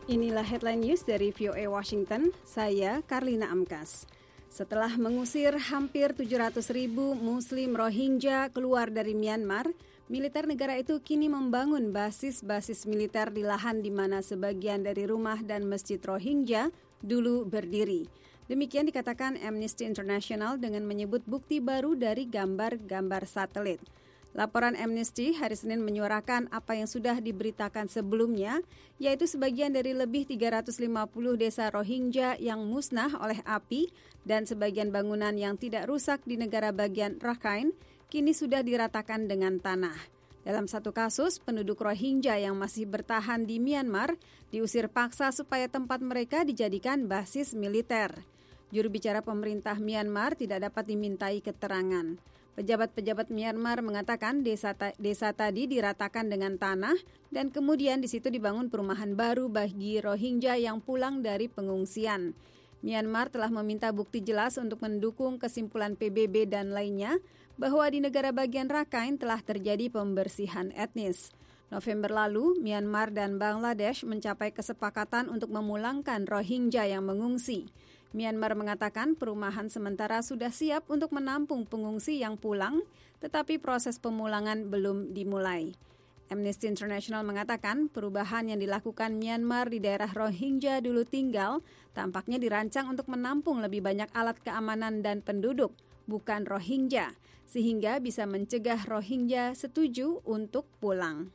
Inilah headline news dari VOA Washington, saya Karlina Amkas. Setelah mengusir hampir 700.000 Muslim Rohingya keluar dari Myanmar, militer negara itu kini membangun basis-basis militer di lahan di mana sebagian dari rumah dan masjid Rohingya dulu berdiri. Demikian dikatakan Amnesty International dengan menyebut bukti baru dari gambar-gambar satelit. Laporan Amnesty hari Senin menyuarakan apa yang sudah diberitakan sebelumnya, yaitu sebagian dari lebih 350 desa Rohingya yang musnah oleh api dan sebagian bangunan yang tidak rusak di negara bagian Rakhine kini sudah diratakan dengan tanah. Dalam satu kasus, penduduk Rohingya yang masih bertahan di Myanmar diusir paksa supaya tempat mereka dijadikan basis militer. Juru bicara pemerintah Myanmar tidak dapat dimintai keterangan. Pejabat-pejabat Myanmar mengatakan desa tadi diratakan dengan tanah dan kemudian di situ dibangun perumahan baru bagi Rohingya yang pulang dari pengungsian. Myanmar telah meminta bukti jelas untuk mendukung kesimpulan PBB dan lainnya bahwa di negara bagian Rakhine telah terjadi pembersihan etnis. November lalu, Myanmar dan Bangladesh mencapai kesepakatan untuk memulangkan Rohingya yang mengungsi. Myanmar mengatakan perumahan sementara sudah siap untuk menampung pengungsi yang pulang, tetapi proses pemulangan belum dimulai. Amnesty International mengatakan perubahan yang dilakukan Myanmar di daerah Rohingya dulu tinggal tampaknya dirancang untuk menampung lebih banyak alat keamanan dan penduduk, bukan Rohingya, sehingga bisa mencegah Rohingya setuju untuk pulang.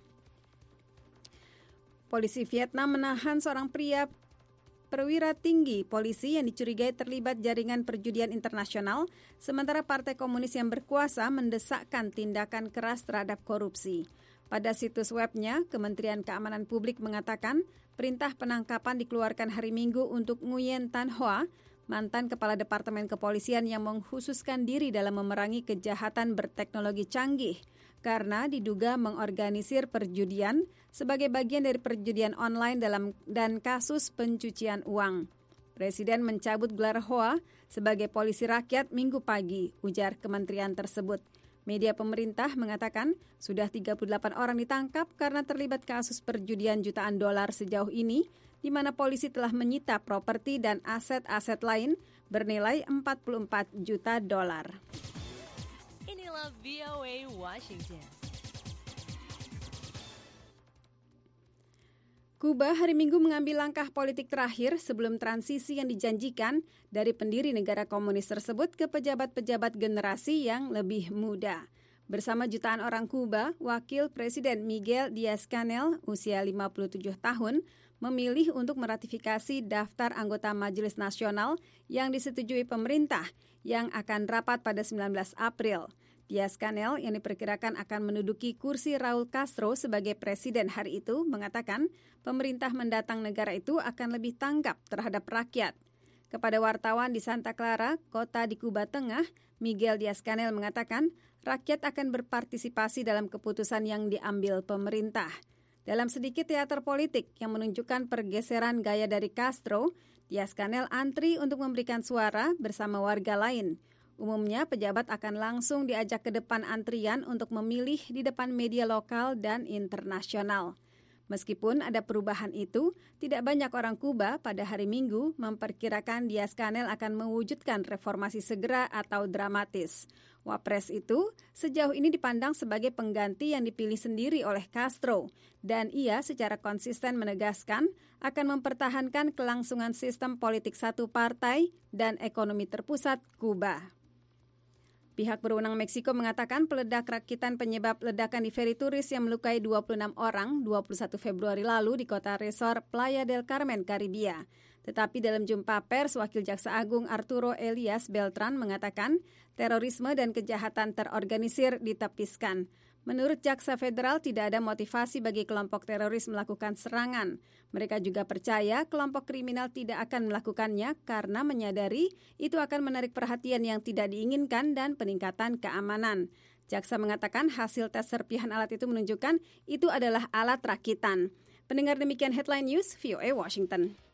Polisi Vietnam menahan seorang pria perwira tinggi polisi yang dicurigai terlibat jaringan perjudian internasional, sementara Partai Komunis yang berkuasa mendesakkan tindakan keras terhadap korupsi. Pada situs webnya, Kementerian Keamanan Publik mengatakan perintah penangkapan dikeluarkan hari Minggu untuk Nguyen Tan Hoa, mantan Kepala Departemen Kepolisian yang mengkhususkan diri dalam memerangi kejahatan berteknologi canggih, karena diduga mengorganisir perjudian sebagai bagian dari perjudian online dan kasus pencucian uang. Presiden mencabut gelar Hoa sebagai polisi rakyat Minggu pagi, ujar kementerian tersebut. Media pemerintah mengatakan sudah 38 orang ditangkap karena terlibat kasus perjudian jutaan dolar sejauh ini, di mana polisi telah menyita properti dan aset-aset lain bernilai 44 juta dolar. Inilah VOA Washington. Kuba hari Minggu mengambil langkah politik terakhir sebelum transisi yang dijanjikan dari pendiri negara komunis tersebut ke pejabat-pejabat generasi yang lebih muda. Bersama jutaan orang Kuba, Wakil Presiden Miguel Díaz-Canel, usia 57 tahun, memilih untuk meratifikasi daftar anggota Majelis Nasional yang disetujui pemerintah yang akan rapat pada 19 April. Díaz-Canel yang diperkirakan akan menduduki kursi Raul Castro sebagai presiden hari itu mengatakan pemerintah mendatang negara itu akan lebih tanggap terhadap rakyat. Kepada wartawan di Santa Clara, kota di Kuba Tengah, Miguel Díaz-Canel mengatakan rakyat akan berpartisipasi dalam keputusan yang diambil pemerintah. Dalam sedikit teater politik yang menunjukkan pergeseran gaya dari Castro, Díaz-Canel antri untuk memberikan suara bersama warga lain. Umumnya, pejabat akan langsung diajak ke depan antrian untuk memilih di depan media lokal dan internasional. Meskipun ada perubahan itu, tidak banyak orang Kuba pada hari Minggu memperkirakan Díaz-Canel akan mewujudkan reformasi segera atau dramatis. Wapres itu sejauh ini dipandang sebagai pengganti yang dipilih sendiri oleh Castro, dan ia secara konsisten menegaskan akan mempertahankan kelangsungan sistem politik satu partai dan ekonomi terpusat Kuba. Pihak berwenang Meksiko mengatakan peledak rakitan penyebab ledakan di feri turis yang melukai 26 orang 21 Februari lalu di kota resor Playa del Carmen, Karibia. Tetapi dalam jumpa pers, Wakil Jaksa Agung Arturo Elias Beltran mengatakan terorisme dan kejahatan terorganisir ditepiskan. Menurut Jaksa Federal, tidak ada motivasi bagi kelompok teroris melakukan serangan. Mereka juga percaya kelompok kriminal tidak akan melakukannya karena menyadari itu akan menarik perhatian yang tidak diinginkan dan peningkatan keamanan. Jaksa mengatakan hasil tes serpihan alat itu menunjukkan itu adalah alat rakitan. Pendengar, demikian headline news VOA Washington.